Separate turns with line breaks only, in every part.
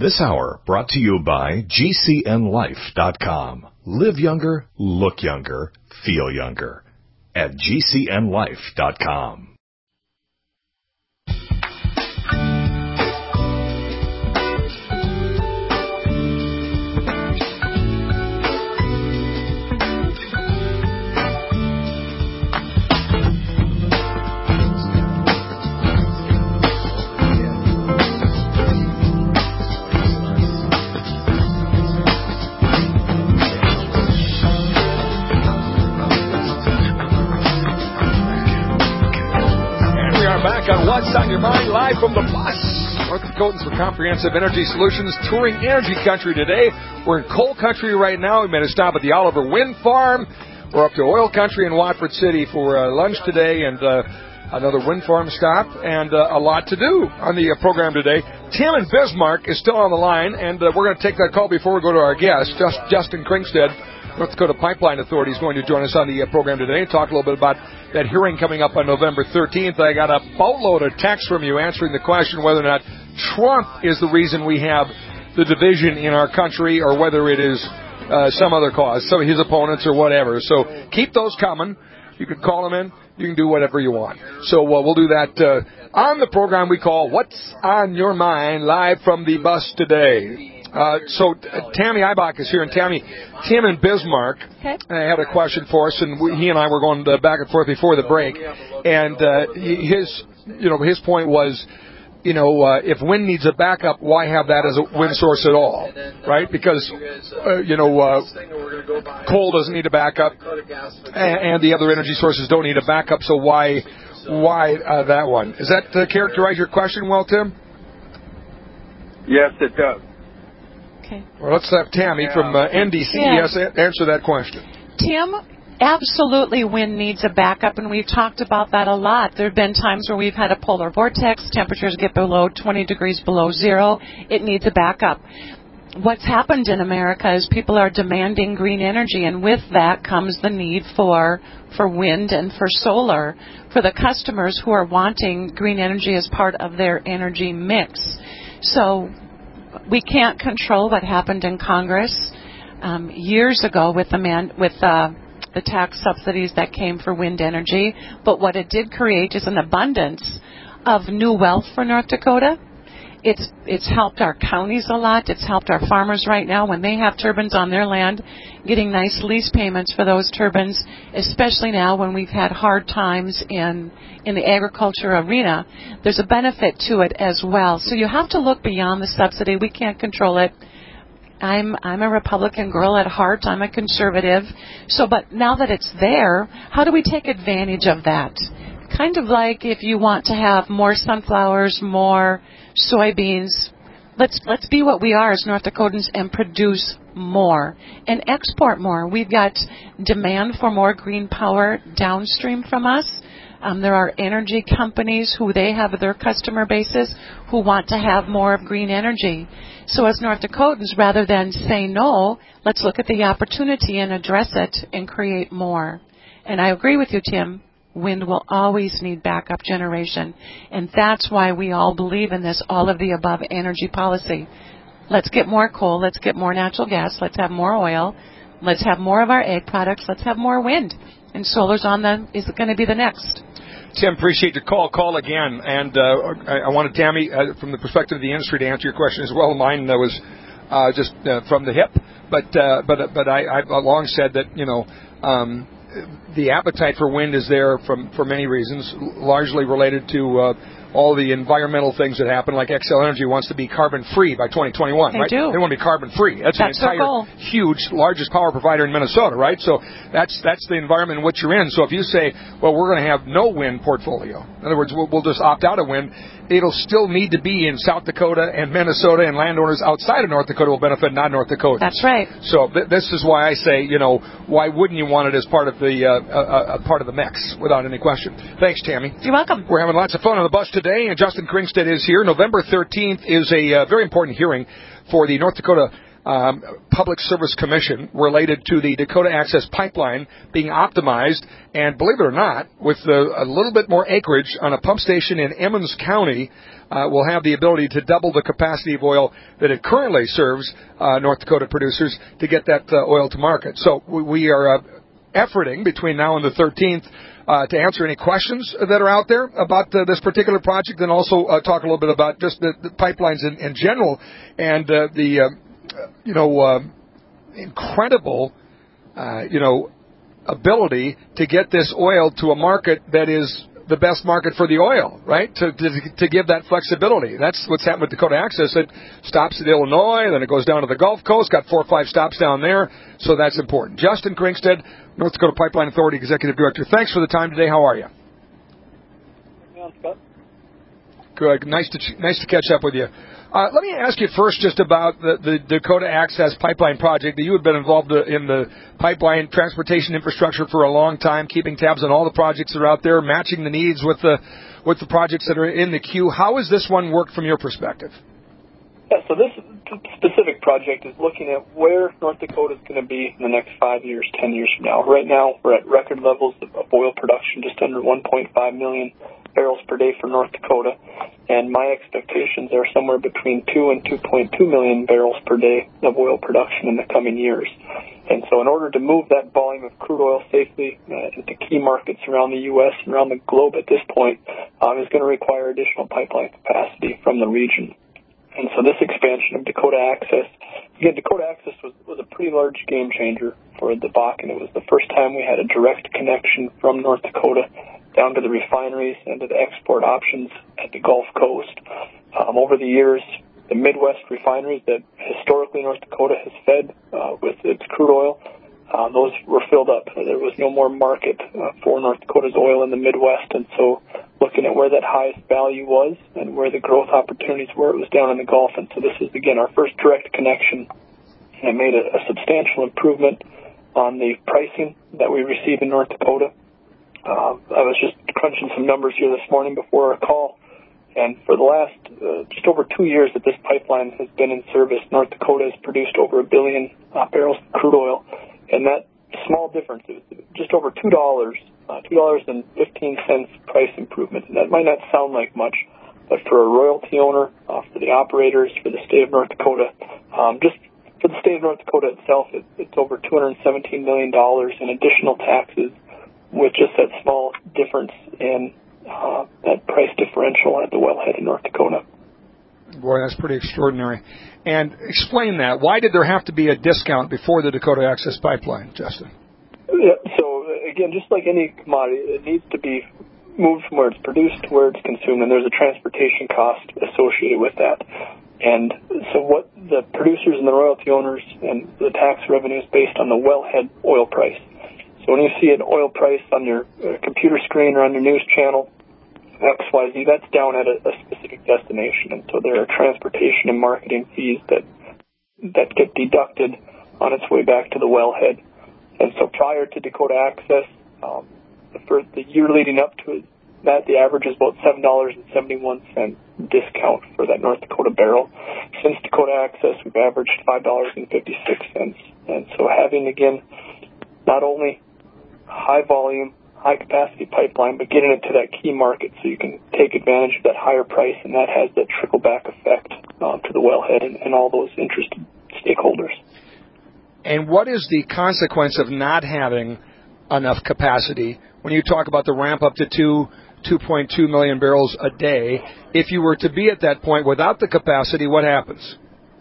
This hour brought to you by GCNLife.com. Live younger, look younger, feel younger. At GCNLife.com.
What's on your mind? Live from the bus. North Dakotans for Comprehensive Energy Solutions touring energy country today. We're in coal country right now. We made a stop at the Oliver Wind Farm. We're up to oil country in Watford City for lunch today and another wind farm stop and a lot to do on the program today. Tim in Bismarck is still on the line, and we're going to take that call before we go to our guest, Justin Kringstad. North Dakota Pipeline Authority is going to join us on the program today and talk a little bit about that hearing coming up on November 13th. I got a boatload of text from you answering the question whether or not Trump is the reason we have the division in our country or whether it is some other cause, some of his opponents or whatever. So keep those coming. You can call them in. You can do whatever you want. So we'll do that on the program we call What's on Your Mind, live from the bus today. So Tammy Eibach is here, and Tim in Bismarck had a question for us, and he and I were going back and forth before the break, and his point was, if wind needs a backup, why have that as a wind source at all, right? Because coal doesn't need a backup, and the other energy sources don't need a backup. So why that one? Does that characterize your question well, Tim?
Yes, it does.
Well, let's have Tammy from NDCES answer that question.
Tim, absolutely wind needs a backup, and we've talked about that a lot. There have been times where we've had a polar vortex, temperatures get below 20 degrees below zero. It needs a backup. What's happened in America is people are demanding green energy, and with that comes the need for wind and for solar for the customers who are wanting green energy as part of their energy mix. So we can't control what happened in Congress years ago with the tax subsidies that came for wind energy. But what it did create is an abundance of new wealth for North Dakota. It's helped our counties a lot. It's helped our farmers right now when they have turbines on their land, getting nice lease payments for those turbines, especially now when we've had hard times in the agriculture arena. There's a benefit to it as well. So you have to look beyond the subsidy. We can't control it. I'm a Republican girl at heart. I'm a conservative. But now that it's there, how do we take advantage of that? Kind of like if you want to have more sunflowers, more soybeans, let's be what we are as North Dakotans and produce more and export more. We've got demand for more green power downstream from us. There are energy companies who they have their customer bases who want to have more of green energy. So as North Dakotans, rather than say no, let's look at the opportunity and address it and create more. And I agree with you, Tim. Wind will always need backup generation. And that's why we all believe in this all of the above energy policy. Let's get more coal. Let's get more natural gas. Let's have more oil. Let's have more of our ag products. Let's have more wind. And solar's is going to be the next.
Tim, appreciate your call. Call again. And I wanted Tammy, from the perspective of the industry, to answer your question as well. Mine was just from the hip. But I've long said that, the appetite for wind is there for many reasons, largely related to all the environmental things that happen, like Xcel Energy wants to be carbon-free by 2021, right?
They do.
They want to be carbon-free. That's the entire
goal.
Huge, largest power provider in Minnesota, right? So that's the environment in which you're in. So if you say, well, we're going to have no wind portfolio, in other words, we'll just opt out of wind, it'll still need to be in South Dakota and Minnesota, and landowners outside of North Dakota will benefit, not North Dakota.
That's right.
So this is why I say, why wouldn't you want it as part of the mix, without any question. Thanks, Tammy.
You're welcome.
We're having lots of fun on the bus today, and Justin Kringstad is here. November 13th is a very important hearing for the North Dakota Public Service Commission related to the Dakota Access Pipeline being optimized, and believe it or not, with a little bit more acreage on a pump station in Emmons County, will have the ability to double the capacity of oil that it currently serves North Dakota producers to get that oil to market. So we are efforting between now and the 13th to answer any questions that are out there about this particular project, and also talk a little bit about just the pipelines in general and the incredible ability to get this oil to a market that is the best market for the oil, right? To give that flexibility. That's what's happened with Dakota Access. It stops at Illinois, then it goes down to the Gulf Coast, got 4 or 5 stops down there, so that's important. Justin Kringstad, North Dakota Pipeline Authority Executive Director, thanks for the time today. How are you? Good. Nice to catch up with you. Let me ask you first just about the Dakota Access Pipeline project. You have been involved in the pipeline transportation infrastructure for a long time, keeping tabs on all the projects that are out there, matching the needs with the projects that are in the queue. How has this one worked from your perspective?
Yeah, so this specific project is looking at where North Dakota is going to be in the next 5 years, 10 years from now. Right now, we're at record levels of oil production, just under 1.5 million barrels per day for North Dakota, and my expectations are somewhere between 2 and 2.2 million barrels per day of oil production in the coming years. And so in order to move that volume of crude oil safely into key markets around the U.S. and around the globe at this point is going to require additional pipeline capacity from the region. And so this expansion of Dakota Access, again, Dakota Access was a pretty large game changer for the Bakken. It was the first time we had a direct connection from North Dakota down to the refineries and to the export options at the Gulf Coast. Over the years, the Midwest refineries that historically North Dakota has fed with its crude oil, those were filled up. There was no more market for North Dakota's oil in the Midwest, and so looking at where that highest value was and where the growth opportunities were, it was down in the Gulf. And so this is, again, our first direct connection, and it made a substantial improvement on the pricing that we receive in North Dakota. I was just crunching some numbers here this morning before our call, and for the last just over 2 years that this pipeline has been in service, North Dakota has produced over 1 billion barrels of crude oil, and that small difference is just over $2, $2.15 price improvement. And that might not sound like much, but for a royalty owner, for the operators, for the state of North Dakota, just for the state of North Dakota itself, it's over $217 million in additional taxes with just that small difference in that price differential at the wellhead in North Dakota.
Boy, that's pretty extraordinary. And explain that. Why did there have to be a discount before the Dakota Access Pipeline, Justin?
Yeah, so, again, just like any commodity, it needs to be moved from where it's produced to where it's consumed, and there's a transportation cost associated with that. And so what the producers and the royalty owners and the tax revenue is based on the wellhead oil price. So when you see an oil price on your computer screen or on your news channel, XYZ, that's down at a specific destination. And so there are transportation and marketing fees that get deducted on its way back to the wellhead. And so prior to Dakota Access, for the year leading up to that, the average is about $7.71 discount for that North Dakota barrel. Since Dakota Access, we've averaged $5.56. And so having, again, not only high volume, high capacity pipeline, but getting it to that key market so you can take advantage of that higher price, and that has that trickle back effect to the wellhead and all those interested stakeholders.
And what is the consequence of not having enough capacity when you talk about the ramp up to 2.2 million barrels a day? If you were to be at that point without the capacity, what happens?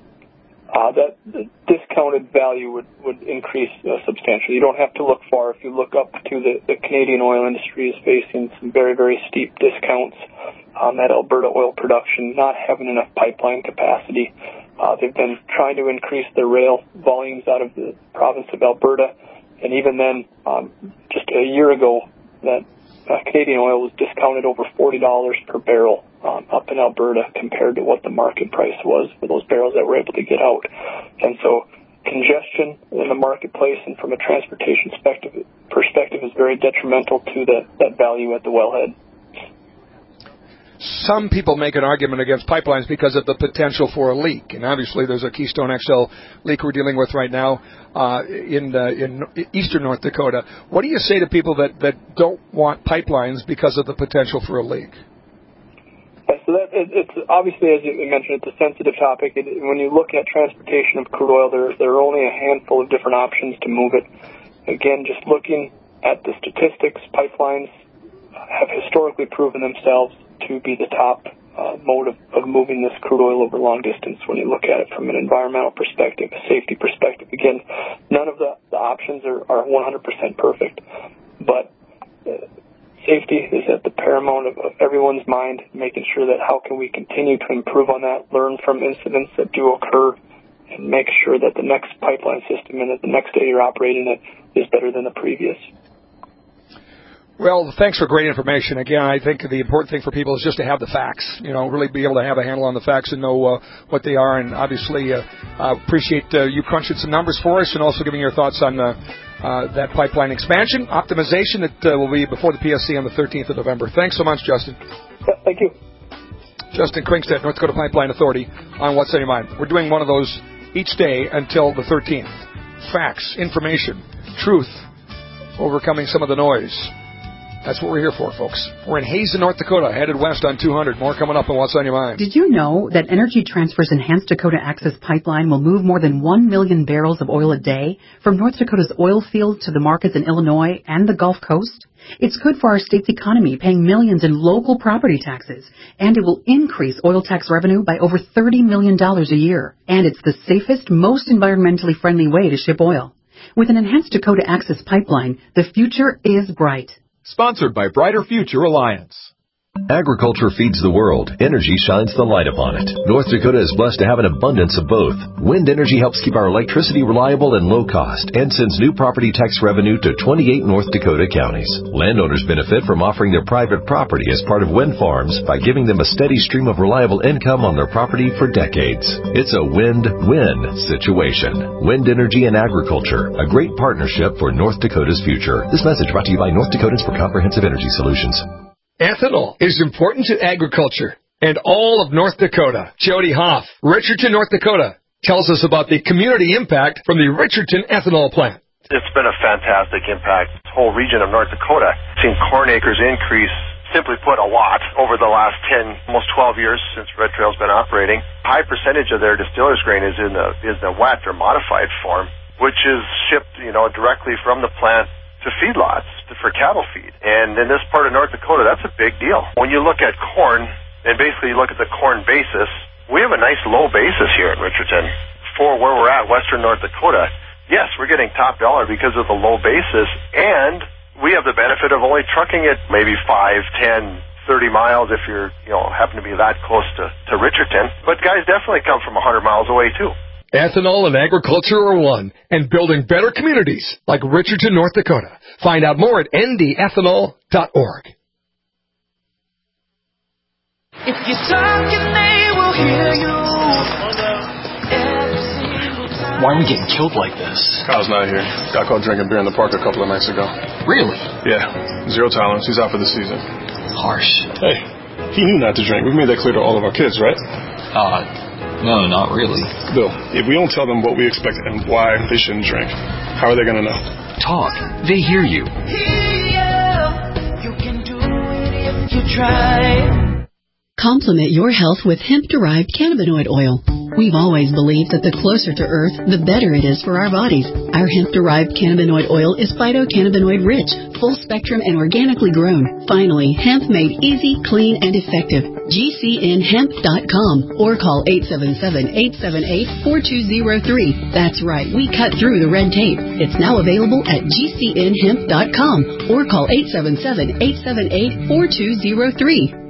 That the discounted value would increase substantially. You don't have to look far. If you look up to the Canadian oil industry is facing some very, very steep discounts at Alberta oil production, not having enough pipeline capacity. They've been trying to increase their rail volumes out of the province of Alberta, and even then, just a year ago, that Canadian oil was discounted over $40 per barrel up in Alberta compared to what the market price was for those barrels that were able to get out. And so congestion in the marketplace and from a transportation perspective is very detrimental to that value at the wellhead.
some people make an argument against pipelines because of the potential for a leak. And obviously there's a Keystone XL leak we're dealing with right now in eastern North Dakota. What do you say to people that don't want pipelines because of the potential for a leak?
So it's obviously, as you mentioned, it's a sensitive topic. When you look at transportation of crude oil, there are only a handful of different options to move it. Again, just looking at the statistics, pipelines have historically proven themselves to be the top mode of moving this crude oil over long distance when you look at it from an environmental perspective, a safety perspective. Again, none of the options are 100% perfect, but safety is at the paramount of everyone's mind, making sure that how can we continue to improve on that, learn from incidents that do occur, and make sure that the next pipeline system and that the next day you're operating it is better than the previous.
Well, thanks for great information. Again, I think the important thing for people is just to have the facts, really be able to have a handle on the facts and know what they are. And obviously, appreciate you crunching some numbers for us and also giving your thoughts on that pipeline expansion, optimization that will be before the PSC on the 13th of November. Thanks so much, Justin.
Yeah, thank you.
Justin Kringstedt, North Dakota Pipeline Authority, on What's on Your Mind. We're doing one of those each day until the 13th. Facts, information, truth, overcoming some of the noise. That's what we're here for, folks. We're in Hazen, North Dakota, headed west on 200. More coming up on What's on Your Mind.
Did you know that Energy Transfer's Enhanced Dakota Access Pipeline will move more than 1 million barrels of oil a day from North Dakota's oil fields to the markets in Illinois and the Gulf Coast? It's good for our state's economy, paying millions in local property taxes, and it will increase oil tax revenue by over $30 million a year. And it's the safest, most environmentally friendly way to ship oil. With an Enhanced Dakota Access Pipeline, the future is bright.
Sponsored by Brighter Future Alliance.
Agriculture feeds the world. Energy shines the light upon it. North Dakota is blessed to have an abundance of both. Wind energy helps keep our electricity reliable and low cost and sends new property tax revenue to 28 North Dakota counties. Landowners benefit from offering their private property as part of wind farms by giving them a steady stream of reliable income on their property for decades. It's a win-win situation. Wind energy and agriculture, a great partnership for North Dakota's future. This message brought to you by North Dakotans for Comprehensive Energy Solutions.
Ethanol is important to agriculture and all of North Dakota. Jody Hoff, Richardson, North Dakota, tells us about the community impact from the Richardson ethanol plant.
It's been a fantastic impact. This whole region of North Dakota, seen corn acres increase, simply put, a lot over the last 10, almost 12 years since Red Trail's been operating. A high percentage of their distiller's grain is in the wet or modified form, which is shipped, directly from the plant to feedlots for cattle feed. And in this part of North Dakota, that's a big deal. When you look at corn, and basically you look at the corn basis, we have a nice low basis here in Richardson for where we're at, western North Dakota. Yes, we're getting top dollar because of the low basis, and we have the benefit of only trucking it maybe 5, 10, 30 miles if you're, happen to be that close to Richardson. But guys definitely come from 100 miles away too.
Ethanol and agriculture are one, and building better communities like Richardson, North Dakota. Find out more at ndethanol.org.
If you're talking, they will hear you.
Why are we getting killed like this?
Kyle's not here. Got caught drinking beer in the park a couple of nights ago.
Really?
Yeah. 0 tolerance. He's out for the season.
Harsh.
Hey, he knew not to drink. We've made that clear to all of our kids, right?
No, not really.
Bill, if we don't tell them what we expect and why they shouldn't drink, how are they going to know?
Talk. They hear you.
You can do it if you try.
Complement your health with hemp-derived cannabinoid oil. We've always believed that the closer to Earth, the better it is for our bodies. Our hemp-derived cannabinoid oil is phytocannabinoid-rich, full-spectrum, and organically grown. Finally, hemp made easy, clean, and effective. GCNhemp.com or call 877-878-4203. That's right, we cut through the red tape. It's now available at GCNhemp.com or call 877-878-4203.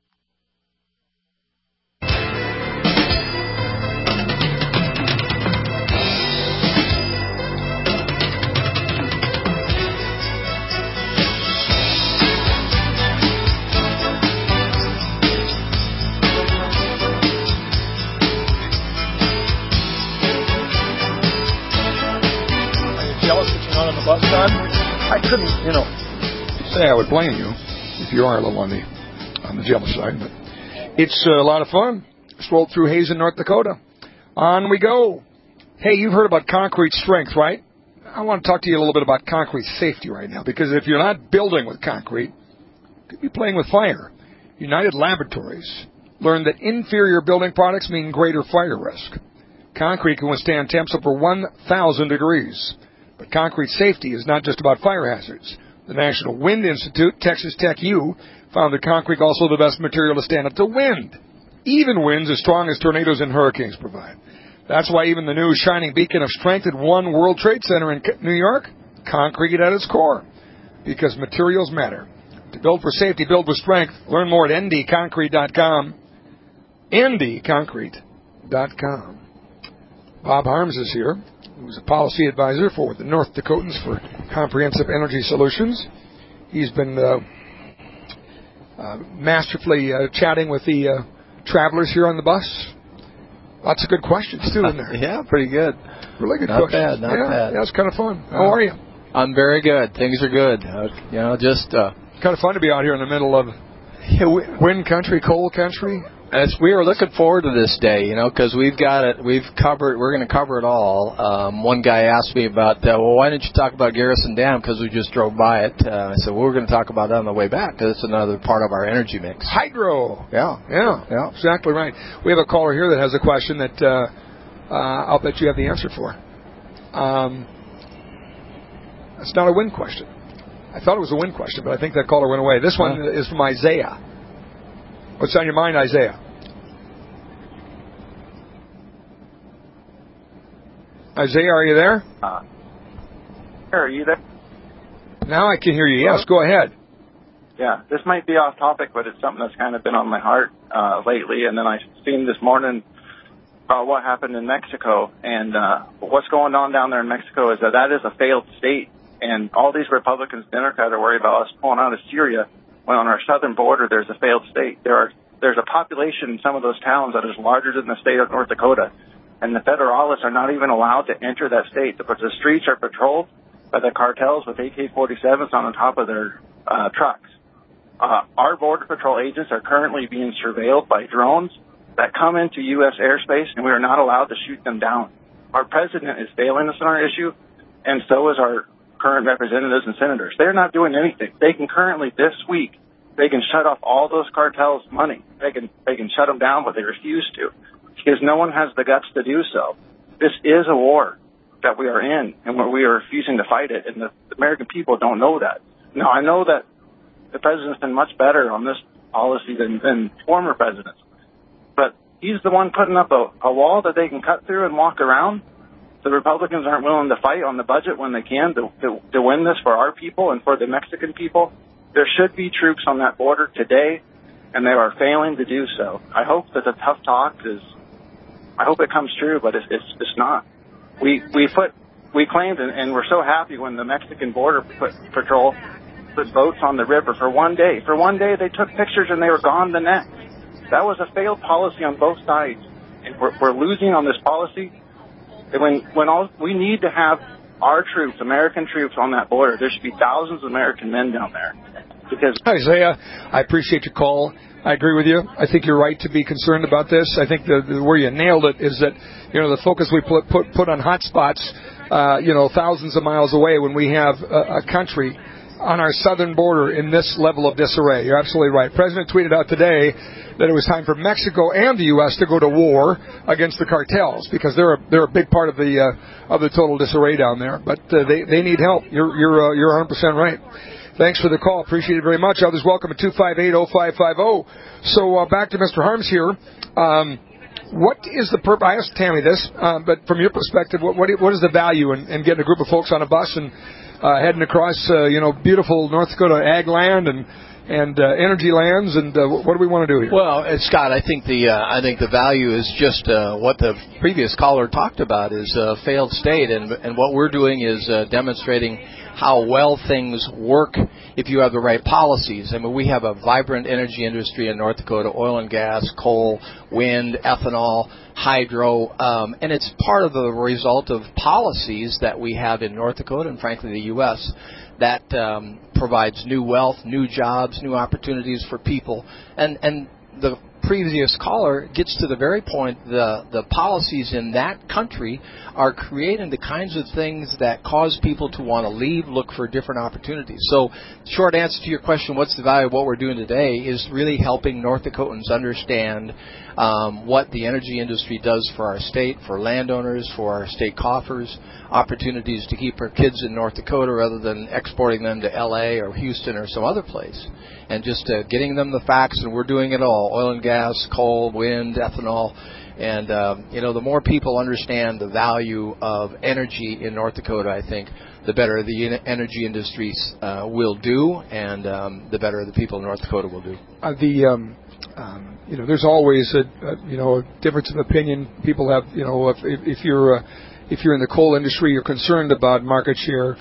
I couldn't, say I would blame you if you are a little on the jealous side, but It's a lot of fun. Strolled through Hazen, North Dakota. On we go. Hey, you've heard about concrete strength, right? I want to talk to you a little bit about concrete safety right now, because if you're not building with concrete, you could be playing with fire. United Laboratories learned that inferior building products mean greater fire risk. Concrete can withstand temps over 1,000 degrees. But concrete safety is not just about fire hazards. The National Wind Institute, Texas Tech U, found that concrete also the best material to stand up to wind. Even winds as strong as tornadoes and hurricanes provide. That's why even the new shining beacon of strength at One World Trade Center in New York, concrete at its core. Because materials matter. To build for safety, build with strength. Learn more at ndconcrete.com. ndconcrete.com. Bob Harms is here, who's a policy advisor for the North Dakotans for Comprehensive Energy Solutions. He's been masterfully chatting with the travelers here on the bus. Lots of good questions, too, in there.
Yeah, pretty good.
Really good
not
questions.
Not bad.
Yeah, it's kind of fun. How are you?
I'm very good. Things are good. Just...
kind of fun to be out here in the middle of wind country, coal country.
We were looking forward to this day, because we've got it. We're going to cover it all. One guy asked me about, why didn't you talk about Garrison Dam? Because we just drove by it. I said, we're going to talk about that on the way back, because it's another part of our energy mix.
Hydro.
Yeah.
Exactly right. We have a caller here that has a question that I'll bet you have the answer for. It's not a wind question. I thought it was a wind question, but I think that caller went away. This one is from Isaiah. What's on your mind, Isaiah? Isaiah, are you there?
Are you there?
Now I can hear you. Yes, go ahead.
Yeah, this might be off topic, but it's something that's kind of been on my heart lately. And then I seen this morning about what happened in Mexico. And what's going on down there in Mexico is that is a failed state. And all these Republicans and Democrats are worried about us pulling out of Syria. When on our southern border, there's a failed state. There's a population in some of those towns that is larger than the state of North Dakota. And the federalists are not even allowed to enter that state. But the streets are patrolled by the cartels with AK-47s on the top of their trucks. Our Border Patrol agents are currently being surveilled by drones that come into U.S. airspace, and we are not allowed to shoot them down. Our president is failing us on our issue, and so is our current representatives and senators. They're not doing anything. They can currently, this week, they can shut off all those cartels' money. They can shut them down, but they refuse to, because no one has the guts to do so. This is a war that we are in, and we are refusing to fight it, and the American people don't know that. Now, I know that the president's been much better on this policy than former presidents, but he's the one putting up a wall that they can cut through and walk around. The Republicans aren't willing to fight on the budget when they can to win this for our people and for the Mexican people. There should be troops on that border today, and they are failing to do so. I hope that the tough talk I hope it comes true, but it's not. We claimed, and we're so happy when the Mexican Border Patrol put boats on the river for one day. For one day, they took pictures and they were gone the next. That was a failed policy on both sides, and we're losing on this policy. We need to have our troops, American troops, on that border. There should be thousands of American men down there. Because
Isaiah, I appreciate your call. I agree with you. I think you're right to be concerned about this. I think where you nailed it is that the focus we put on hot spots, thousands of miles away when we have a country on our southern border in this level of disarray. You're absolutely right. President tweeted out today that it was time for Mexico and the U.S. to go to war against the cartels because they're a big part of the total disarray down there. But they need help. You're 100% right. Thanks for the call. Appreciate it very much. Others welcome at 258-0550. So back to Mr. Harms here. What is the purpose? I asked Tammy this, but from your perspective, what is the value in getting a group of folks on a bus and heading across beautiful North Dakota ag land and energy lands, and what do we want to do here?
Well, Scott, I think the value is just what the previous caller talked about is a failed state, and what we're doing is demonstrating how well things work if you have the right policies. I mean, we have a vibrant energy industry in North Dakota: oil and gas, coal, wind, ethanol, hydro, and it's part of the result of policies that we have in North Dakota and, frankly, the U.S. that provides new wealth, new jobs, new opportunities for people. And the previous caller, gets to the very point, the policies in that country are creating the kinds of things that cause people to want to leave, look for different opportunities. So, short answer to your question, what's the value of what we're doing today, is really helping North Dakotans understand what the energy industry does for our state, for landowners, for our state coffers, opportunities to keep our kids in North Dakota rather than exporting them to L.A. or Houston or some other place. And just getting them the facts, and we're doing it all, oil and gas, coal, wind, ethanol. And, the more people understand the value of energy in North Dakota, I think, the better the energy industries will do, and the better the people in North Dakota will do.
There's always a difference of opinion. People have, if you're in the coal industry, you're concerned about market share,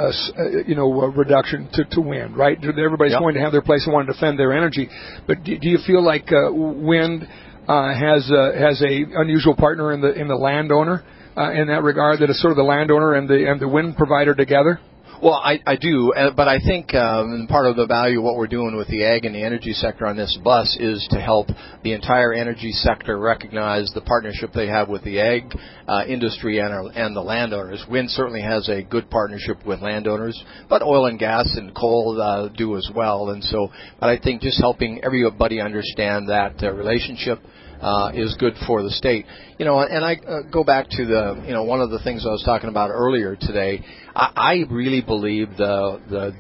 reduction to wind, right? Everybody's going to have their place and want to defend their energy. But do you feel like wind has a unusual partner in the landowner in that regard, that is sort of the landowner and the wind provider together?
Well, I do, but I think part of the value of what we're doing with the ag and the energy sector on this bus is to help the entire energy sector recognize the partnership they have with the ag industry and the landowners. Wind certainly has a good partnership with landowners, but oil and gas and coal do as well. And so, but I think just helping everybody understand that relationship is good for the state. And I go back to one of the things I was talking about earlier today. I really believe the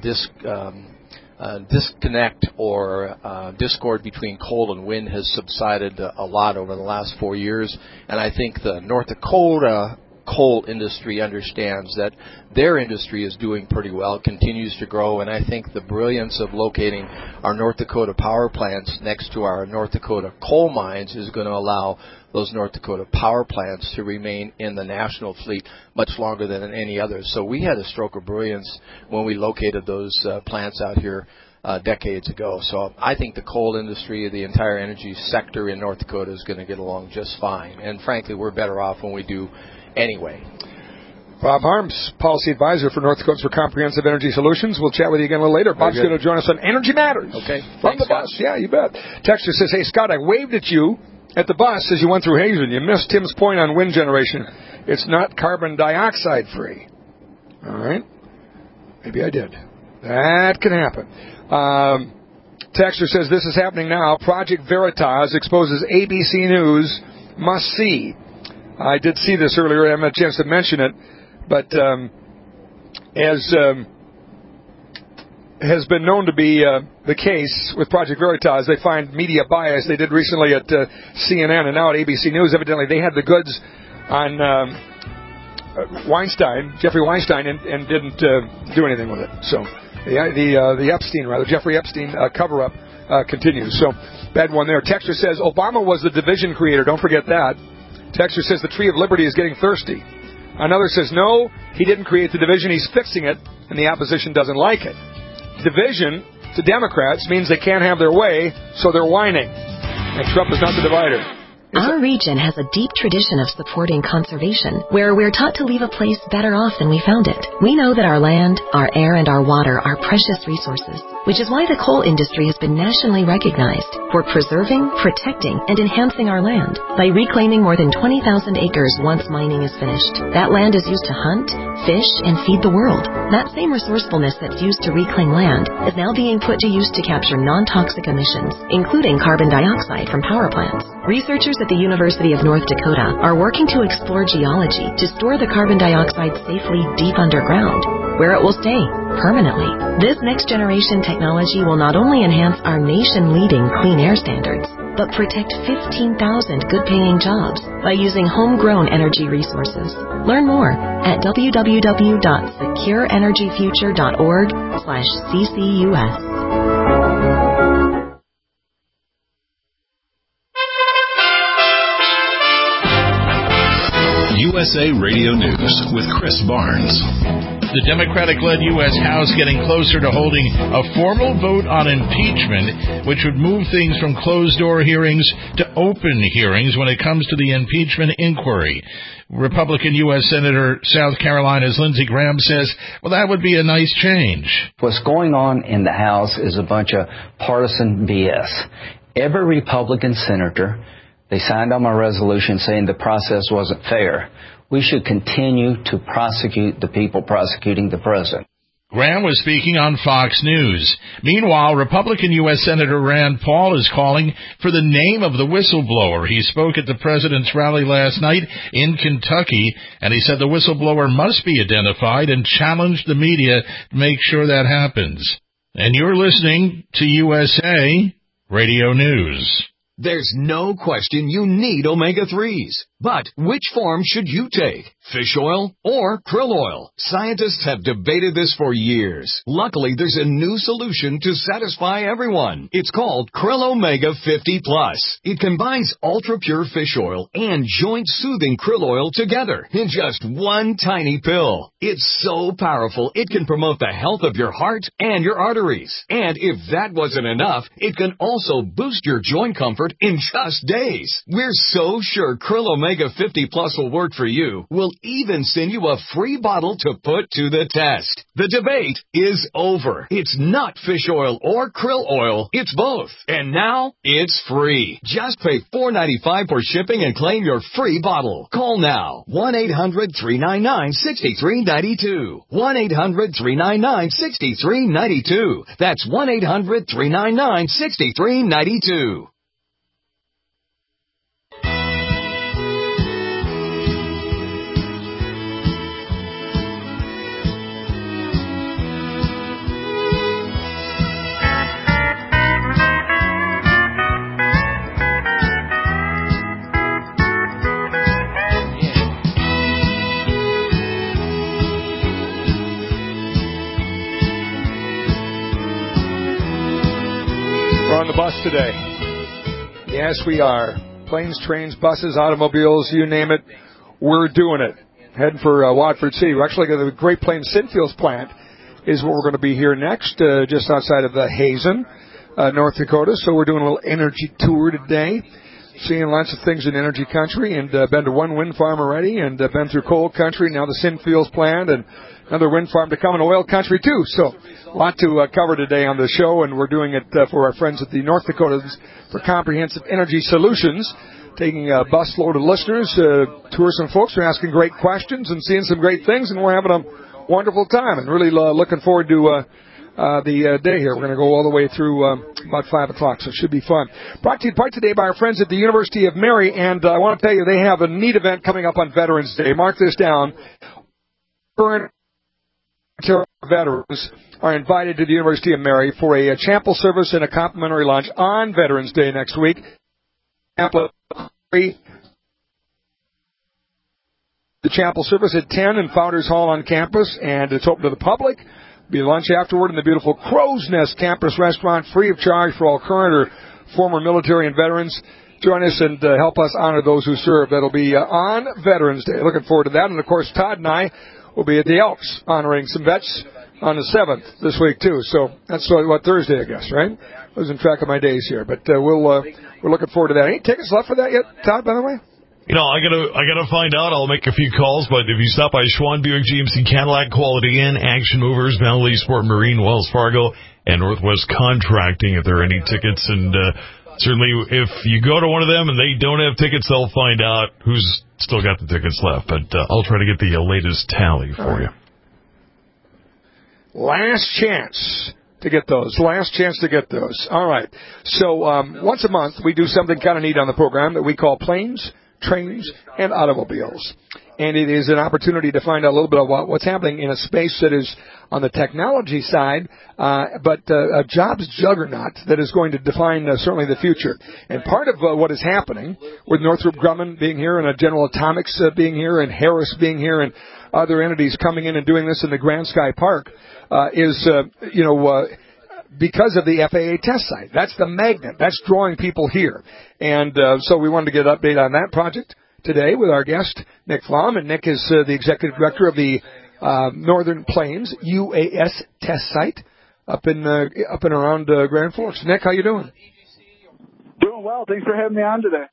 disconnect or discord between coal and wind has subsided a lot over the last 4 years, and I think the North Dakota coal industry understands that their industry is doing pretty well, continues to grow, and I think the brilliance of locating our North Dakota power plants next to our North Dakota coal mines is going to allow those North Dakota power plants to remain in the national fleet much longer than any others. So we had a stroke of brilliance when we located those plants out here decades ago. So I think the coal industry, the entire energy sector in North Dakota is going to get along just fine. And frankly, we're better off when we do anyway.
Bob Harms, Policy Advisor for North Dakotans for Comprehensive Energy Solutions. We'll chat with you again a little later. Bob's going to join us on Energy Matters.
Okay.
From the bus. Yeah, you bet. Texter says, hey, Scott, I waved at you at the bus as you went through Hazen. You missed Tim's point on wind generation. It's not carbon dioxide free. All right. Maybe I did. That can happen. Texter says, this is happening now. Project Veritas exposes ABC News must see. I did see this earlier. I haven't had a chance to mention it. But as has been known to be the case with Project Veritas, they find media bias. They did recently at CNN and now at ABC News. Evidently, they had the goods on Jeffrey Weinstein, and didn't do anything with it. So the Epstein, Jeffrey Epstein cover-up continues. So bad one there. Texter says, Obama was the division creator. Don't forget that. Texter says the Tree of Liberty is getting thirsty. Another says, no, he didn't create the division. He's fixing it, and the opposition doesn't like it. Division to Democrats means they can't have their way, so they're whining. And Trump is not the divider.
Our region has a deep tradition of supporting conservation, where we're taught to leave a place better off than we found it. We know that our land, our air, and our water are precious resources, which is why the coal industry has been nationally recognized for preserving, protecting, and enhancing our land by reclaiming more than 20,000 acres once mining is finished. That land is used to hunt, fish, and feed the world. That same resourcefulness that's used to reclaim land is now being put to use to capture non-toxic emissions, including carbon dioxide from power plants. Researchers at the University of North Dakota are working to explore geology to store the carbon dioxide safely deep underground, where it will stay permanently. This next-generation technology will not only enhance our nation-leading clean air standards, but protect 15,000 good-paying jobs by using homegrown energy resources. Learn more at www.secureenergyfuture.org/CCUS.
USA Radio News with Chris Barnes.
The Democratic-led U.S. House getting closer to holding a formal vote on impeachment, which would move things from closed-door hearings to open hearings when it comes to the impeachment inquiry. Republican U.S. Senator South Carolina's Lindsey Graham says, well, that would be a nice change.
What's going on in the House is a bunch of partisan BS. every Republican senator, they signed on my resolution saying the process wasn't fair. We should continue to prosecute the people prosecuting the president.
Graham was speaking on Fox News. Meanwhile, Republican U.S. Senator Rand Paul is calling for the name of the whistleblower. He spoke at the president's rally last night in Kentucky, and he said the whistleblower must be identified and challenged the media to make sure that happens. And you're listening to USA Radio News.
There's no question you need omega-3s. But which form should you take? Fish oil or krill oil? Scientists have debated this for years. Luckily, there's a new solution to satisfy everyone. It's called Krill Omega 50 Plus. It combines ultra-pure fish oil and joint-soothing krill oil together in just one tiny pill. It's so powerful, it can promote the health of your heart and your arteries. And if that wasn't enough, it can also boost your joint comfort in just days. We're so sure Krill Omega 50 Plus will work for you. We'll even send you a free bottle to put to the test. The debate is over. It's not fish oil or krill oil. It's both. And now it's free. Just pay $4.95 for shipping and claim your free bottle. Call now. 1-800-399-6392. 1-800-399-6392. That's 1-800-399-6392.
On the bus today. Yes, we are. Planes, trains, buses, automobiles, you name it, we're doing it. Heading for Watford City. We're actually going to the Great Plains Synfuels plant is what we're going to be here next, just outside of Hazen, North Dakota. So we're doing a little energy tour today, seeing lots of things in energy country, and been to one wind farm already, and been through coal country, now the Synfuels plant, and another wind farm to come in oil country too. So a lot to cover today on the show, and we're doing it for our friends at the North Dakotans for Comprehensive Energy Solutions, taking a busload of listeners, tourism folks are asking great questions and seeing some great things, and we're having a wonderful time, and really looking forward to the day here. We're going to go all the way through about 5 o'clock, so it should be fun. Brought to you part today by our friends at the University of Mary, and I want to tell you they have a neat event coming up on Veterans Day. Mark this down. Current veterans are invited to the University of Mary for a chapel service and a complimentary lunch on Veterans Day next week. The chapel service at 10 in Founders Hall on campus, and it's open to the public. Be lunch afterward in the beautiful Crow's Nest campus restaurant, free of charge for all current or former military and veterans. Join us and help us honor those who serve. That'll be on Veterans Day. Looking forward to that. And, of course, Todd and I will be at the Elks honoring some vets on the 7th this week, too. So that's what Thursday, I guess, right? Losing track of my days here. But we're looking forward to that. Any tickets left for that yet, Todd, by the way?
You know, I gotta find out. I'll make a few calls, but if you stop by Schwann Buick GMC Cadillac, Quality Inn, Action Movers, Valley Sport Marine, Wells Fargo, and Northwest Contracting, if there are any tickets, and certainly if you go to one of them and they don't have tickets, they'll find out who's still got the tickets left. But I'll try to get the latest tally for you.
Last chance to get those. Last chance to get those. All right. So once a month, we do something kind of neat on the program that we call Planes, Trains, and Automobiles. And it is an opportunity to find out a little bit about what's happening in a space that is on the technology side, but a jobs juggernaut that is going to define certainly the future. And part of what is happening with Northrop Grumman being here and General Atomics being here and Harris being here and other entities coming in and doing this in the Grand Sky Park is because of the FAA test site. That's the magnet. That's drawing people here. And so we wanted to get an update on that project today with our guest, Nick Flom. And Nick is the executive director of the Northern Plains UAS test site up and around Grand Forks. Nick, how you doing?
Doing well. Thanks for having me on today.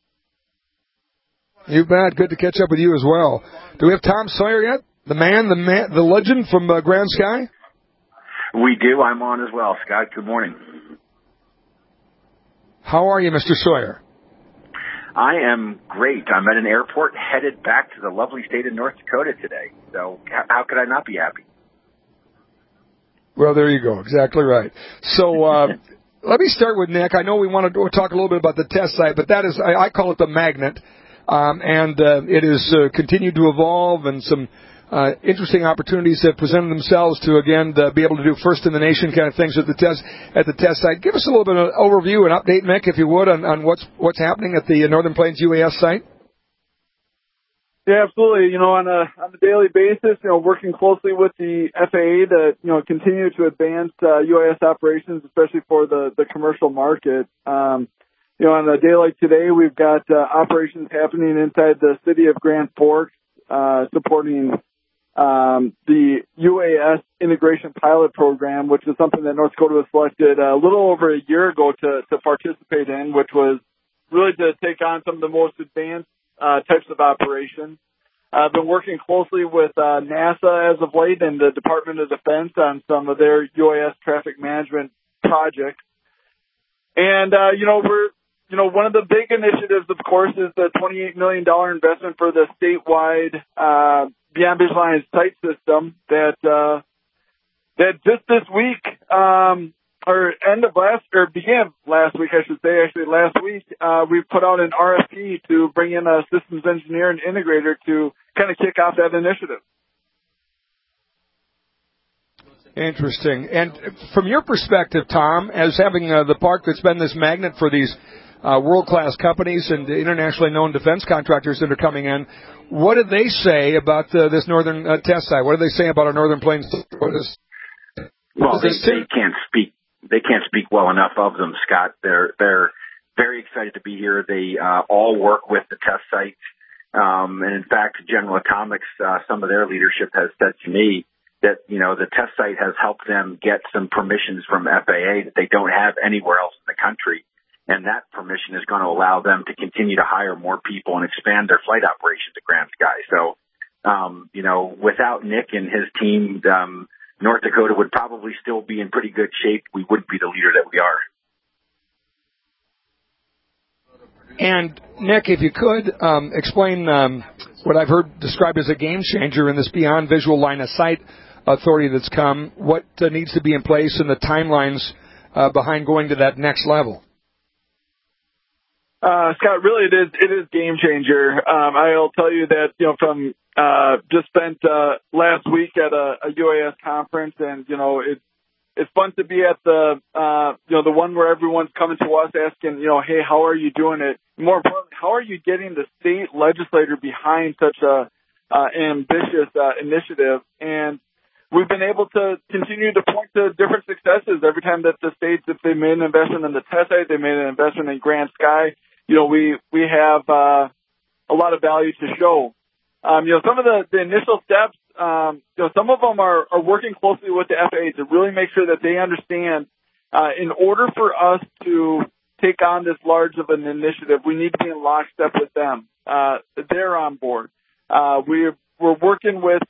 You bet. Good to catch up with you as well. Do we have Tom Sawyer yet? The man, the legend from Grand Sky?
We do. I'm on as well. Scott, good morning.
How are you, Mr. Sawyer?
I am great. I'm at an airport headed back to the lovely state of North Dakota today. So how could I not be happy?
Well, there you go. Exactly right. So let me start with Nick. I know we want to talk a little bit about the test site, but that is, I call it the magnet. And it has continued to evolve, and some interesting opportunities have presented themselves to, again, be able to do first in the nation kind of things at the test site. Give us a little bit of an overview and update, Mick, if you would, on what's happening at the Northern Plains UAS site.
Yeah, absolutely. On a daily basis, working closely with the FAA to, continue to advance UAS operations, especially for the commercial market. On a day like today, we've got operations happening inside the city of Grand Forks, supporting the UAS integration pilot program, which is something that North Dakota was selected a little over a year ago to participate in, which was really to take on some of the most advanced types of operations. I've been working closely with NASA as of late and the Department of Defense on some of their UAS traffic management projects. And, one of the big initiatives, of course, is the $28 million investment for the statewide Beyond Visual Line of Sight system that just this week, began last week, I should say, actually last week, we put out an RFP to bring in a systems engineer and integrator to kind of kick off that initiative.
Interesting. And from your perspective, Tom, as having the park that's been this magnet for these world-class companies and internationally known defense contractors that are coming in, what do they say about this northern test site? What do they say about our Northern Plains?
Well, they can't speak. They can't speak well enough of them, Scott. They're very excited to be here. They all work with the test site. And in fact, General Atomics, some of their leadership has said to me that, the test site has helped them get some permissions from FAA that they don't have anywhere else in the country. And that permission is going to allow them to continue to hire more people and expand their flight operations at Grand Sky. So, without Nick and his team, North Dakota would probably still be in pretty good shape. We wouldn't be the leader that we are.
And, Nick, if you could, explain what I've heard described as a game changer in this Beyond Visual Line of Sight authority that's come, what needs to be in place and the timelines behind going to that next level.
Scott, really it is game changer. I'll tell you that, from just spent last week at a UAS conference, and it's fun to be at the one where everyone's coming to us asking, hey, how are you doing it? More importantly, how are you getting the state legislator behind such a ambitious initiative? And we've been able to continue to point to different successes every time that the states, if they made an investment in the test site, they made an investment in Grand Sky. We have a lot of value to show. Some of the initial steps, some of them are working closely with the FAA to really make sure that they understand, in order for us to take on this large of an initiative, we need to be in lockstep with them. They're on board. We're working with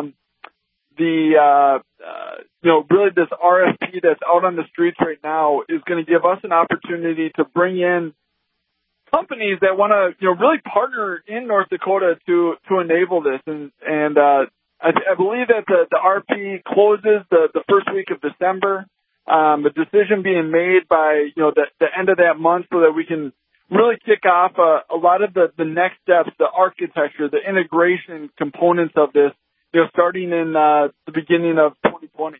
really this RFP that's out on the streets right now is going to give us an opportunity to bring in companies that want to, really partner in North Dakota to enable this. And I believe that the RFP closes the first week of December. A decision being made by, the end of that month so that we can really kick off a lot of the next steps, the architecture, the integration components of this, starting in the beginning of 2020.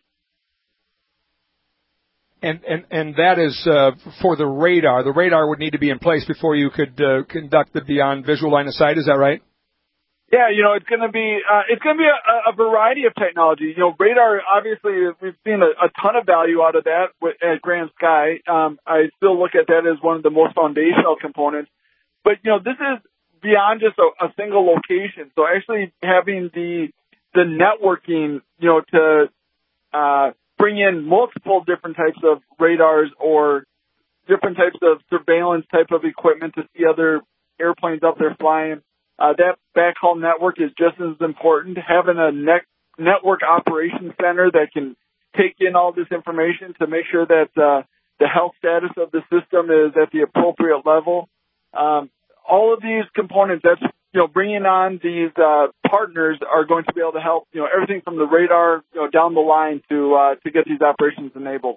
And that is for the radar. The radar would need to be in place before you could conduct the Beyond Visual Line of Sight. Is that right?
Yeah, it's going to be a variety of technology. Radar, obviously, we've seen a ton of value out of that at Grand Sky. I still look at that as one of the most foundational components. But this is beyond just a single location. So actually having the networking, to bring in multiple different types of radars or different types of surveillance type of equipment to see other airplanes up there flying. That backhaul network is just as important. Having a network operations center that can take in all this information to make sure that the health status of the system is at the appropriate level. All of these components, that's, bringing on these partners are going to be able to help, everything from the radar, down the line to get these operations enabled.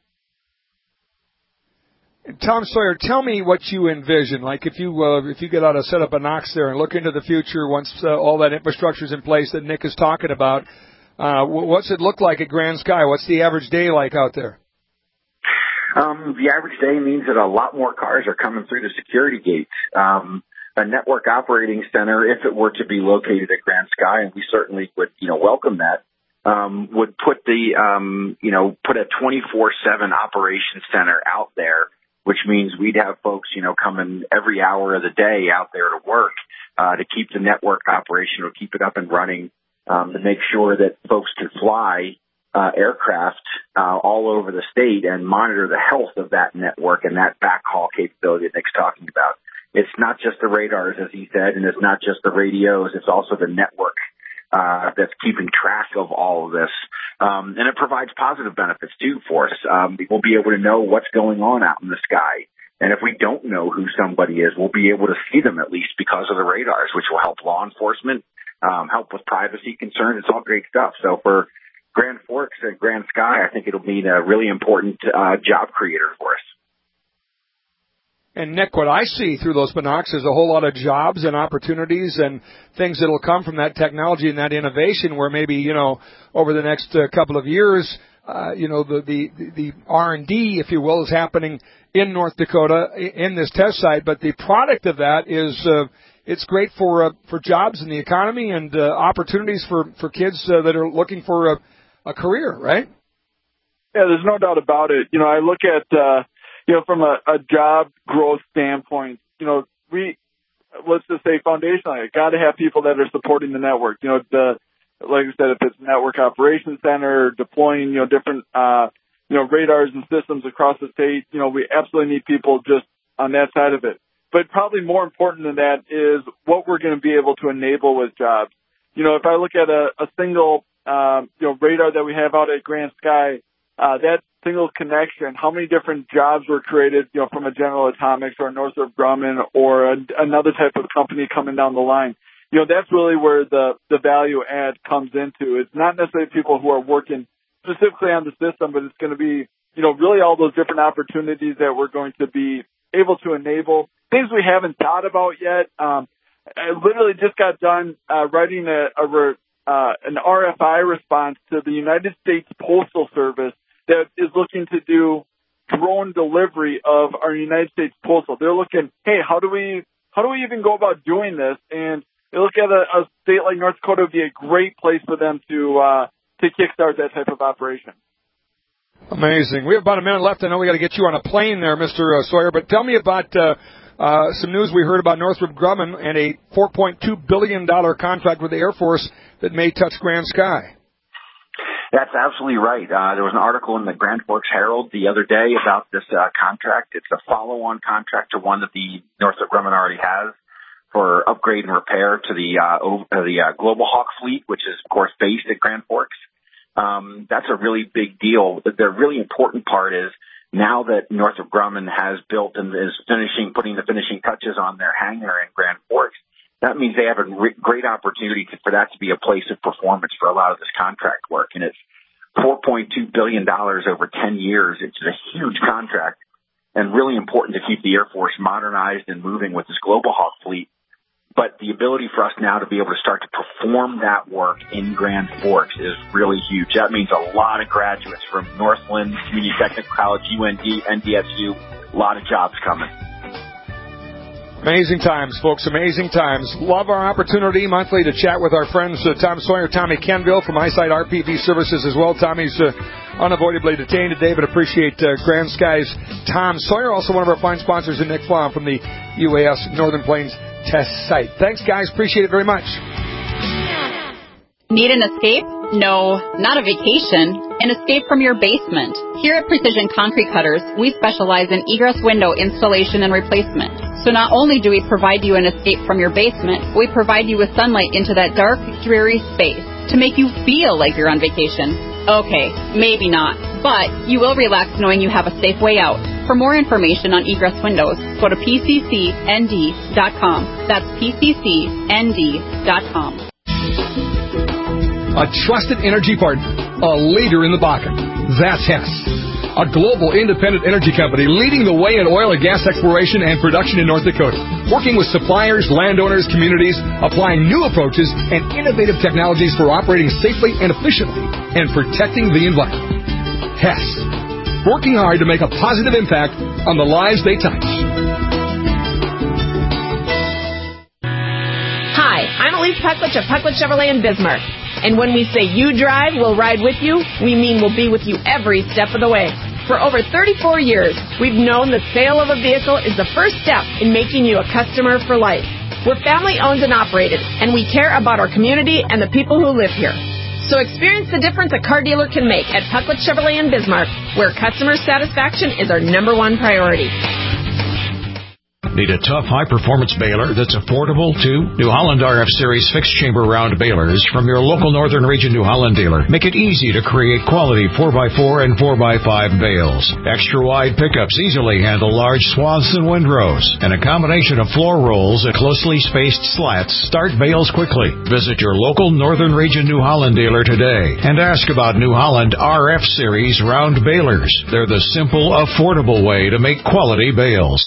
Tom Sawyer, tell me what you envision. Like if you get out to set up a Knox there and look into the future once all that infrastructure is in place that Nick is talking about, what's it look like at Grand Sky? What's the average day like out there?
The average day means that a lot more cars are coming through the security gates. A network operating center, if it were to be located at Grand Sky, and we certainly would, welcome that, would put put a 24/7 operations center out there, which means we'd have folks, coming every hour of the day out there to work, to keep the network operational, keep it up and running, to make sure that folks can fly aircraft all over the state and monitor the health of that network and that backhaul capability that Nick's talking about. It's not just the radars, as he said, and it's not just the radios. It's also the network that's keeping track of all of this. And it provides positive benefits, too, for us. We'll be able to know what's going on out in the sky. And if we don't know who somebody is, we'll be able to see them at least because of the radars, which will help law enforcement, help with privacy concerns. It's all great stuff. So for Grand Forks and Grand Sky, I think it'll be a really important job creator for us.
And, Nick, what I see through those binocs is a whole lot of jobs and opportunities and things that will come from that technology and that innovation where maybe, over the next couple of years, the R&D, if you will, is happening in North Dakota in this test site. But the product of that is it's great for jobs in the economy and opportunities for kids that are looking for a career, right?
Yeah, there's no doubt about it. I look at from a job growth standpoint, let's just say foundationally, got to have people that are supporting the network. Like I said, if it's network operations center, deploying, different, radars and systems across the state, we absolutely need people just on that side of it. But probably more important than that is what we're going to be able to enable with jobs. If I look at a single, radar that we have out at Grand Sky, that single connection, how many different jobs were created, from a General Atomics or Northrop Grumman or another type of company coming down the line. That's really where the value add comes into. It's not necessarily people who are working specifically on the system, but it's going to be, really all those different opportunities that we're going to be able to enable. Things we haven't thought about yet. I literally just got done writing an RFI response to the United States Postal Service that is looking to do drone delivery of our United States Postal. They're looking, hey, how do we even go about doing this? And they look at a state like North Dakota would be a great place for them to kickstart that type of operation.
Amazing. We have about a minute left. I know we got to get you on a plane there, Mr. Sawyer, but tell me about some news we heard about Northrop Grumman and a $4.2 billion contract with the Air Force that may touch Grand Sky.
That's absolutely right. There was an article in the Grand Forks Herald the other day about this contract. It's a follow-on contract to one that the Northrop Grumman already has for upgrade and repair to the Global Hawk fleet, which is, of course, based at Grand Forks. That's a really big deal. The really important part is now that Northrop Grumman has built and is putting the finishing touches on their hangar in Grand Forks, that means they have a great opportunity for that to be a place of performance for a lot of this contract work. And it's $4.2 billion over 10 years. It's a huge contract and really important to keep the Air Force modernized and moving with this Global Hawk fleet. But the ability for us now to be able to start to perform that work in Grand Forks is really huge. That means a lot of graduates from Northland, Community Technical College, UND, NDSU, a lot of jobs coming.
Amazing times, folks, amazing times. Love our opportunity monthly to chat with our friends Tom Sawyer, Tommy Kenville from Eyesight RPV Services as well. Tommy's unavoidably detained today, but appreciate Grand Sky's Tom Sawyer, also one of our fine sponsors, and Nick Flom from the UAS Northern Plains Test Site. Thanks, guys. Appreciate it very much.
Need an escape? No, not a vacation. An escape from your basement. Here at Precision Concrete Cutters, we specialize in egress window installation and replacement. So not only do we provide you an escape from your basement, we provide you with sunlight into that dark, dreary space to make you feel like you're on vacation. Okay, maybe not, but you will relax knowing you have a safe way out. For more information on egress windows, go to pccnd.com. That's pccnd.com.
A trusted energy partner, a leader in the Bakken. That's Hess, a global independent energy company leading the way in oil and gas exploration and production in North Dakota, working with suppliers, landowners, communities, applying new approaches and innovative technologies for operating safely and efficiently and protecting the environment. Hess, working hard to make a positive impact on the lives they touch.
Hi, I'm Elise Pucklich of Pucklich Chevrolet in Bismarck. And when we say you drive, we'll ride with you, we mean we'll be with you every step of the way. For over 34 years, we've known the sale of a vehicle is the first step in making you a customer for life. We're family owned and operated, and we care about our community and the people who live here. So experience the difference a car dealer can make at Pucklich Chevrolet in Bismarck, where customer satisfaction is our number one priority.
Need a tough, high-performance baler that's affordable, too? New Holland RF Series fixed-chamber round balers from your local Northern Region New Holland dealer make it easy to create quality 4x4 and 4x5 bales. Extra-wide pickups easily handle large swaths and windrows, and a combination of floor rolls and closely spaced slats start bales quickly. Visit your local Northern Region New Holland dealer today and ask about New Holland RF Series round balers. They're the simple, affordable way to make quality bales.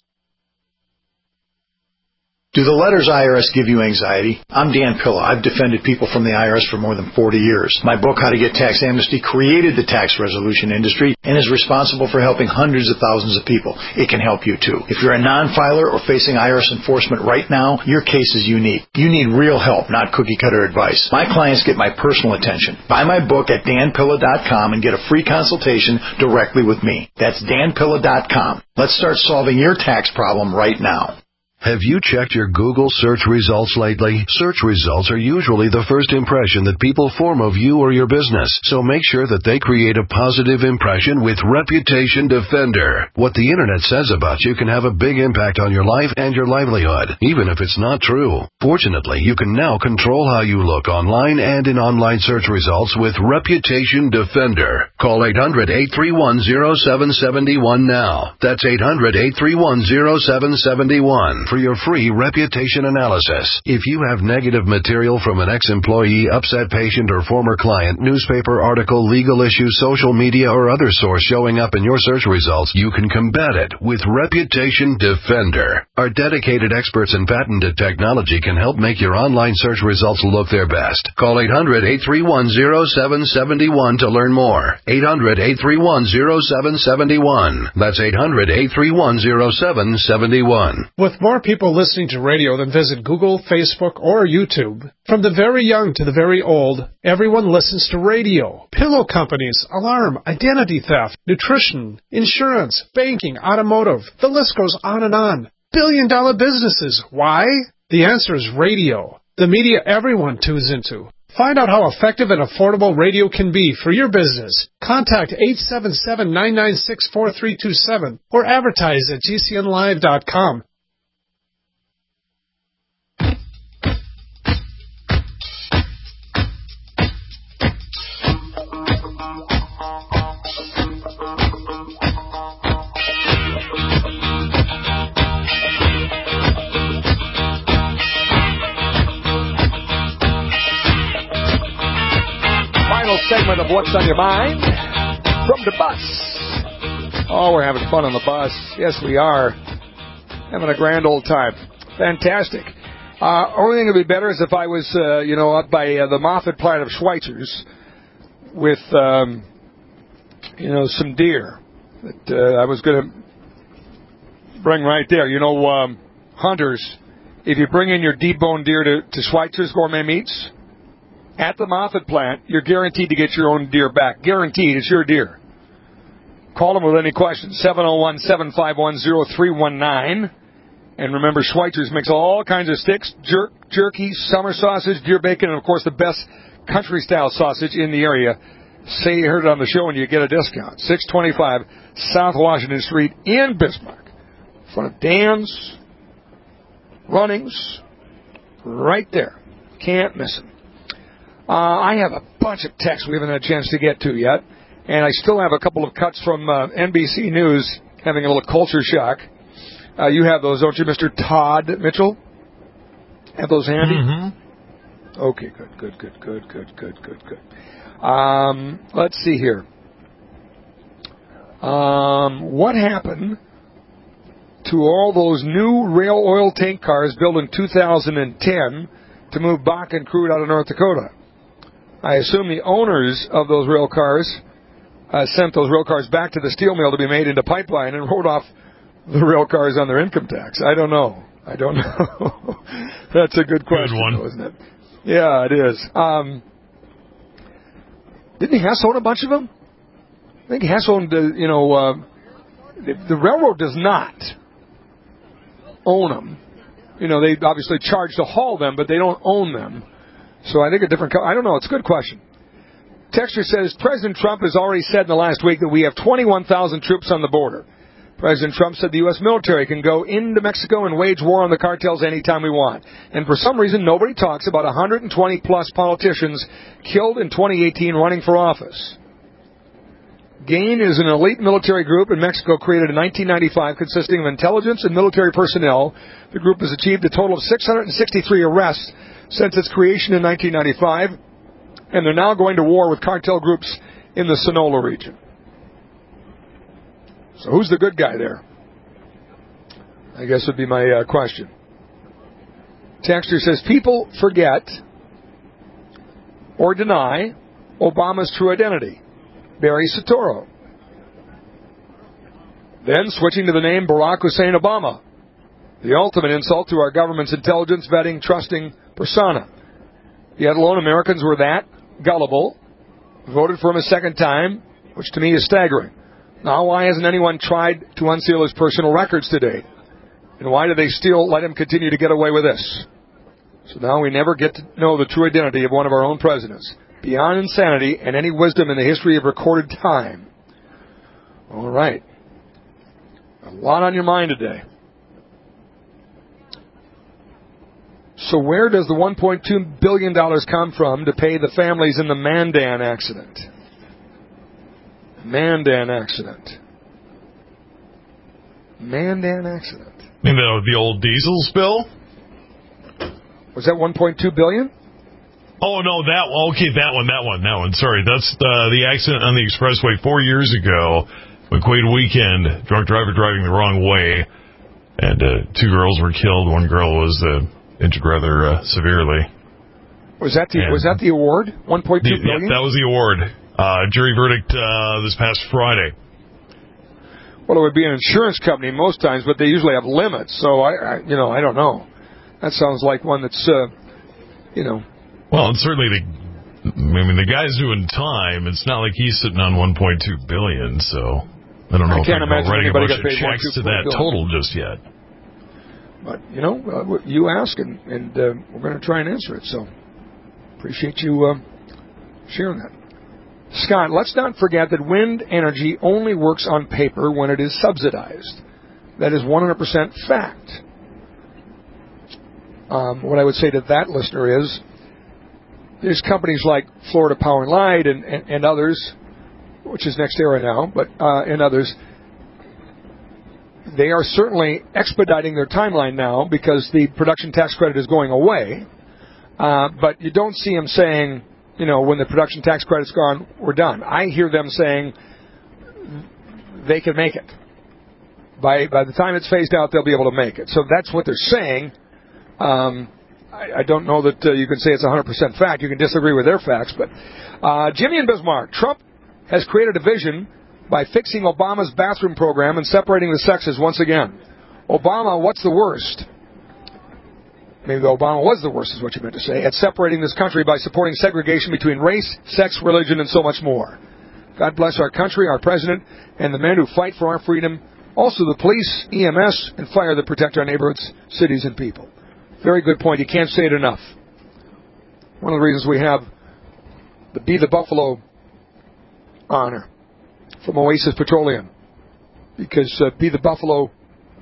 Do the letters IRS give you anxiety? I'm Dan Pilla. I've defended people from the IRS for more than 40 years. My book, How to Get Tax Amnesty, created the tax resolution industry and is responsible for helping hundreds of thousands of people. It can help you too. If you're a non-filer or facing IRS enforcement right now, your case is unique. You need real help, not cookie-cutter advice. My clients get my personal attention. Buy my book at danpilla.com and get a free consultation directly with me. That's danpilla.com. Let's start solving your tax problem right now.
Have you checked your Google search results lately? Search results are usually the first impression that people form of you or your business, so make sure that they create a positive impression with Reputation Defender. What the internet says about you can have a big impact on your life and your livelihood, even if it's not true. Fortunately, you can now control how you look online and in online search results with Reputation Defender. Call 800-831-0771 now. That's 800-831-0771. For your free reputation analysis. If you have negative material from an ex-employee, upset patient, or former client, newspaper article, legal issue, social media, or other source showing up in your search results, you can combat it with Reputation Defender. Our dedicated experts in patented technology can help make your online search results look their best. Call 800-831-0771 to learn more. 800-831-0771. That's 800-831-0771.
With more people listening to radio than visit Google, Facebook, or YouTube, from the very young to the very old, everyone listens to radio. Pillow companies, alarm, identity theft, nutrition, insurance, banking, automotive. The list goes on and on. Billion-dollar businesses. Why? The answer is radio. The media everyone tunes into. Find out how effective and affordable radio can be for your business. Contact 877-996-4327 or advertise at gcnlive.com.
Segment of What's on Your Mind from the bus. Oh, we're having fun on the bus. Yes, we are. Having a grand old time. Fantastic. Only thing that would be better is if I was, up by the Moffett plant of Schweitzer's with, some deer that I was going to bring right there. Hunters, if you bring in your deboned deer to Schweitzer's Gourmet Meats, at the Moffett plant, you're guaranteed to get your own deer back. Guaranteed. It's your deer. Call them with any questions. 701-751-0319. And remember, Schweitzer's makes all kinds of sticks, jerky, summer sausage, deer bacon, and, of course, the best country-style sausage in the area. Say you heard it on the show and you get a discount. 625 South Washington Street in Bismarck. In front of Dan's Runnings. Right there. Can't miss it. I have a bunch of texts we haven't had a chance to get to yet, and I still have a couple of cuts from NBC News having a little culture shock. You have those, don't you, Mr. Todd Mitchell? Have those handy?
Mm-hmm.
Okay, good. Let's see here. What happened to all those new rail oil tank cars built in 2010 to move Bakken crude out of North Dakota? I assume the owners of those rail cars sent those rail cars back to the steel mill to be made into pipeline and wrote off the rail cars on their income tax. I don't know. That's a good question, though, isn't it? Yeah, it is. Didn't Hess own a bunch of them? I think Hess owned, the railroad does not own them. They obviously charge to haul them, but they don't own them. So I think I don't know. It's a good question. Texture says, President Trump has already said in the last week that we have 21,000 troops on the border. President Trump said the U.S. military can go into Mexico and wage war on the cartels anytime we want. And for some reason, nobody talks about 120-plus politicians killed in 2018 running for office. GAIN is an elite military group in Mexico created in 1995 consisting of intelligence and military personnel. The group has achieved a total of 663 arrests since its creation in 1995, and they're now going to war with cartel groups in the Sonora region. So who's the good guy there? I guess would be my question. Texter says, people forget or deny Obama's true identity, Barry Soetoro. Then switching to the name Barack Hussein Obama, the ultimate insult to our government's intelligence vetting, trusting persona. Yet alone Americans were that gullible, voted for him a second time, which to me is staggering. Now, why hasn't anyone tried to unseal his personal records to date? And why do they still let him continue to get away with this? So now we never get to know the true identity of one of our own presidents, beyond insanity and any wisdom in the history of recorded time. All right. A lot on your mind today. So where does the $1.2 billion come from to pay the families in the Mandan accident? Mandan accident.
You know, the old diesel spill?
Was that $1.2 billion?
Oh, no, that one. Sorry, that's the accident on the expressway 4 years ago. McQuaid weekend, drunk driver driving the wrong way, and 2 girls were killed. One girl was injured rather severely.
Was that the award? $1.2 billion?
Yeah, that was the award. Jury verdict this past Friday.
Well, it would be an insurance company most times, but they usually have limits. So I don't know. That sounds like one that's,
Well, and certainly the guy's doing time. It's not like he's sitting on $1.2 billion. So I don't know.
I can't imagine anybody got paid
checks to that total just yet.
But you ask, and we're going to try and answer it. So appreciate you sharing that. Scott, let's not forget that wind energy only works on paper when it is subsidized. That is 100% fact. What I would say to that listener is, there's companies like Florida Power and Light and others, which is NextEra now, but and others, they are certainly expediting their timeline now because the production tax credit is going away. But you don't see them saying, when the production tax credit's gone, we're done. I hear them saying they can make it. By the time it's phased out, they'll be able to make it. So that's what they're saying. I don't know that you can say it's 100% fact. You can disagree with their facts. But Jimmy and Bismarck, Trump has created a division by fixing Obama's bathroom program and separating the sexes once again. Obama, what's the worst? Maybe Obama was the worst is what you meant to say, at separating this country by supporting segregation between race, sex, religion, and so much more. God bless our country, our president, and the men who fight for our freedom. Also the police, EMS, and fire that protect our neighborhoods, cities, and people. Very good point. You can't say it enough. One of the reasons we have the Be the Buffalo honor from Oasis Petroleum. Because Be the Buffalo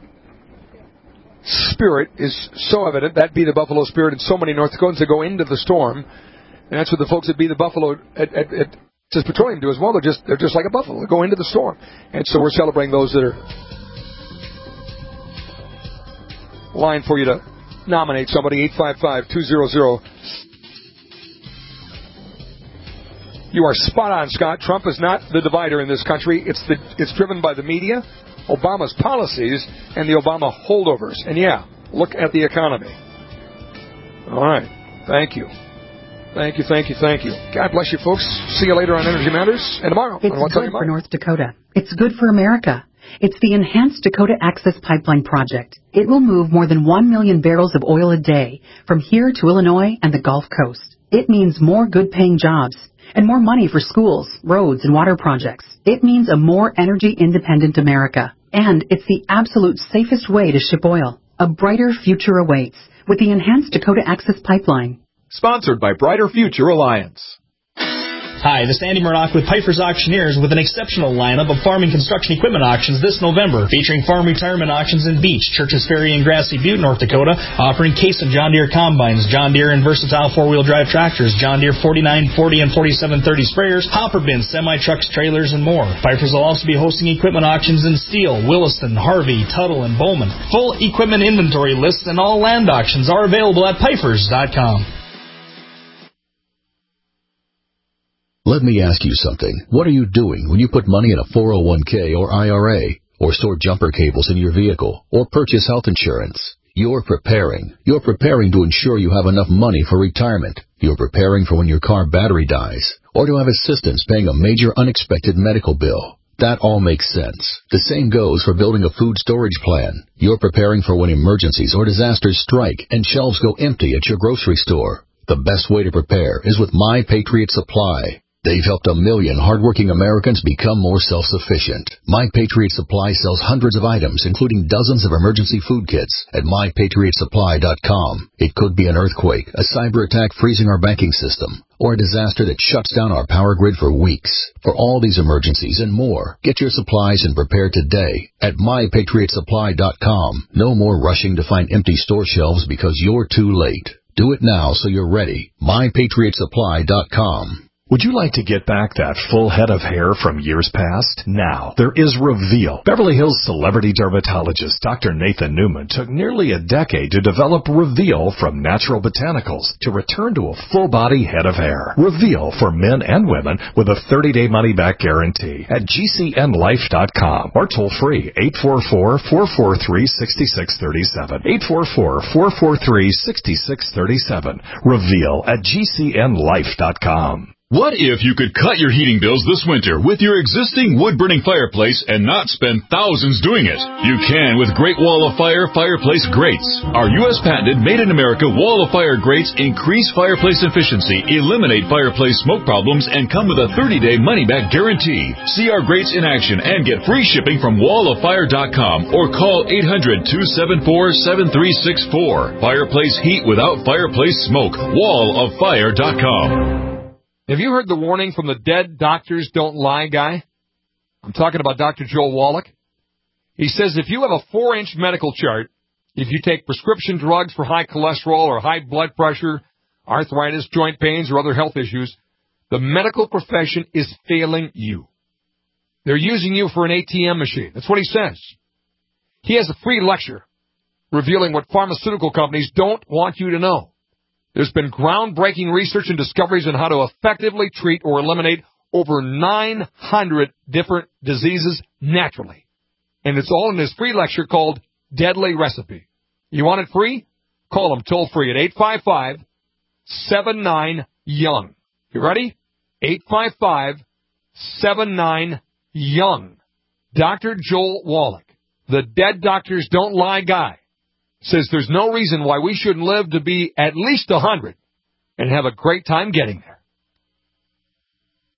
spirit is so evident, that Be the Buffalo spirit in so many North Dakotans that go into the storm. And that's what the folks at Be the Buffalo at says petroleum do as well. They're just like a buffalo. They go into the storm. And so we're celebrating those that are line for you to nominate somebody, 855-200. You are spot on, Scott. Trump is not the divider in this country. It's driven by the media, Obama's policies, and the Obama holdovers. And yeah, look at the economy. All right. Thank you. Thank you. God bless you, folks. See you later on Energy Matters. And tomorrow.
It's good for North Dakota. It's good for America. It's the Enhanced Dakota Access Pipeline Project. It will move more than 1 million barrels of oil a day from here to Illinois and the Gulf Coast. It means more good-paying jobs and more money for schools, roads, and water projects. It means a more energy-independent America. And it's the absolute safest way to ship oil. A brighter future awaits with the Enhanced Dakota Access Pipeline.
Sponsored by Brighter Future Alliance.
Hi, this is Andy Murdoch with Piper's Auctioneers with an exceptional lineup of farm and construction equipment auctions this November, featuring farm retirement auctions in Beach, Churches Ferry, and Grassy Butte, North Dakota, offering case of John Deere combines, John Deere and versatile four-wheel drive tractors, John Deere 4940 and 4730 sprayers, hopper bins, semi-trucks, trailers, and more. Piper's will also be hosting equipment auctions in Steele, Williston, Harvey, Tuttle, and Bowman. Full equipment inventory lists and all land auctions are available at Pipers.com.
Let me ask you something. What are you doing when you put money in a 401k or IRA, or store jumper cables in your vehicle, or purchase health insurance? You're preparing. You're preparing to ensure you have enough money for retirement. You're preparing for when your car battery dies, or to have assistance paying a major unexpected medical bill. That all makes sense. The same goes for building a food storage plan. You're preparing for when emergencies or disasters strike and shelves go empty at your grocery store. The best way to prepare is with My Patriot Supply. They've helped 1 million hardworking Americans become more self-sufficient. My Patriot Supply sells hundreds of items, including dozens of emergency food kits at MyPatriotSupply.com. It could be an earthquake, a cyber attack freezing our banking system, or a disaster that shuts down our power grid for weeks. For all these emergencies and more, get your supplies and prepare today at MyPatriotSupply.com. No more rushing to find empty store shelves because you're too late. Do it now so you're ready. MyPatriotSupply.com.
Would you like to get back that full head of hair from years past? Now, there is Reveal. Beverly Hills celebrity dermatologist Dr. Nathan Newman took nearly a decade to develop Reveal from natural botanicals to return to a full-body head of hair. Reveal for men and women with a 30-day money-back guarantee at GCNlife.com or toll free 844-443-6637. 844-443-6637. Reveal at GCNlife.com.
What if you could cut your heating bills this winter with your existing wood-burning fireplace and not spend thousands doing it? You can with Great Wall of Fire fireplace grates. Our U.S. patented made-in-America Wall of Fire grates increase fireplace efficiency, eliminate fireplace smoke problems, and come with a 30-day money-back guarantee. See our grates in action and get free shipping from walloffire.com or call 800-274-7364. Fireplace heat without fireplace smoke. walloffire.com.
Have you heard the warning from the dead doctors don't lie guy? I'm talking about Dr. Joel Wallach. He says if you have a 4-inch medical chart, if you take prescription drugs for high cholesterol or high blood pressure, arthritis, joint pains, or other health issues, the medical profession is failing you. They're using you for an ATM machine. That's what he says. He has a free lecture revealing what pharmaceutical companies don't want you to know. There's been groundbreaking research and discoveries on how to effectively treat or eliminate over 900 different diseases naturally. And it's all in this free lecture called Deadly Recipe. You want it free? Call him toll free at 855-79-YOUNG. You ready? 855-79-YOUNG. Dr. Joel Wallach, the dead doctors don't lie guy, says there's no reason why we shouldn't live to be at least 100 and have a great time getting there.